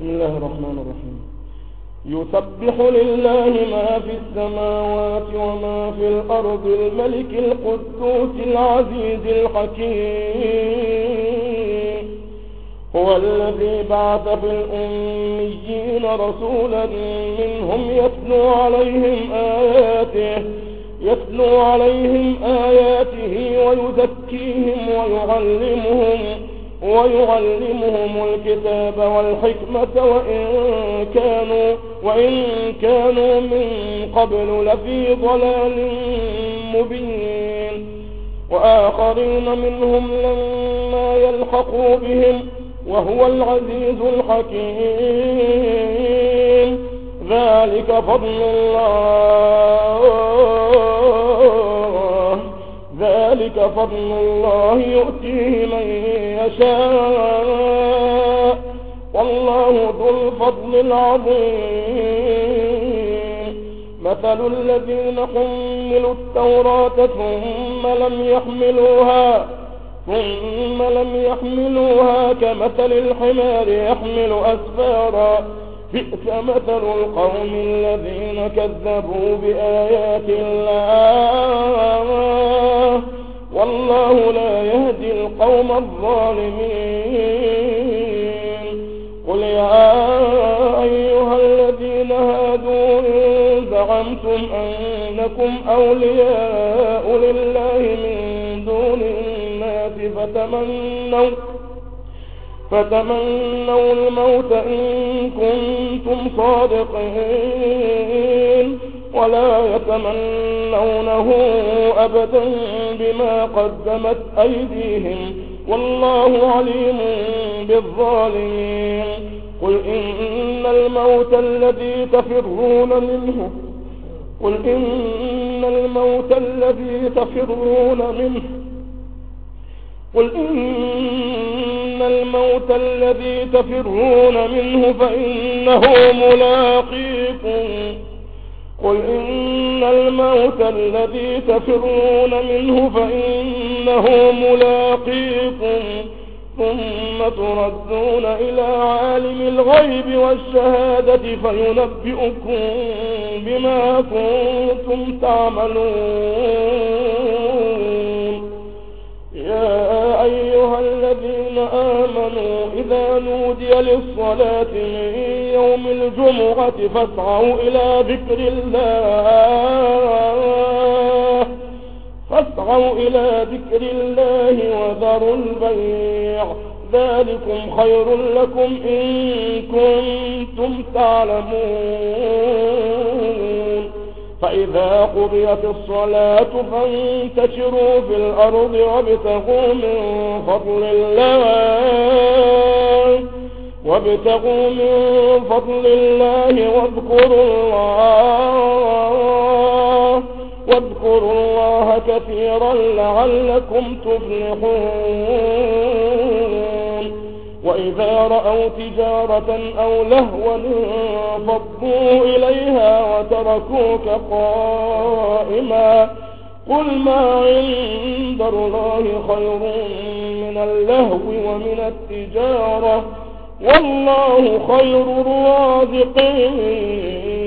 بسم الله الرحمن الرحيم. يسبح لله ما في السماوات وما في الأرض الملك القدوس العزيز الحكيم. هو الذي بعث في الأميين رسولا منهم يتلو عليهم آياته ويزكيهم ويعلمهم الكتاب والحكمة وإن كانوا من قبل لفي ضلال مبين. وآخرين منهم لما يلحقوا بهم وهو العزيز الحكيم. ذلك فضل الله يؤتيه من يشاء والله ذو الفضل العظيم. مثل الذين حملوا التوراة ثم لم يحملوها كمثل الحمار يحمل أسفارا. بئس مثل القوم الذين كذبوا بآيات الله والله لا يهدي القوم الظالمين. قل يا أيها الذين هادوا إن زعمتم أنكم أولياء لله من دون الناس فتمنوا الموت إن كنتم صادقين ولا يتمنونه أبدا بما قدمت أيديهم والله عليم بالظالمين. قل إن الموت الذي تفرون منه فإنه ملاقيكم ثم تردون إلى عالم الغيب والشهادة فينبئكم بما كنتم تعملون. يا أيها الذين آمنوا إذا نودي للصلاة من يوم الجمعة فاسعوا إلى ذكر الله وذروا البيع ذلكم خير لكم إن كنتم تعلمون. فإذا قضيت الصلاة فانتشروا في الأرض وابتغوا من فضل الله واذكروا الله كثيرا لعلكم تفلحون. وإذا رأوا تجارة أو لهوا انفضوا إليها وتركوك قائما. قل ما عند الله خير من اللهو ومن التجارة والله خير الرازقين.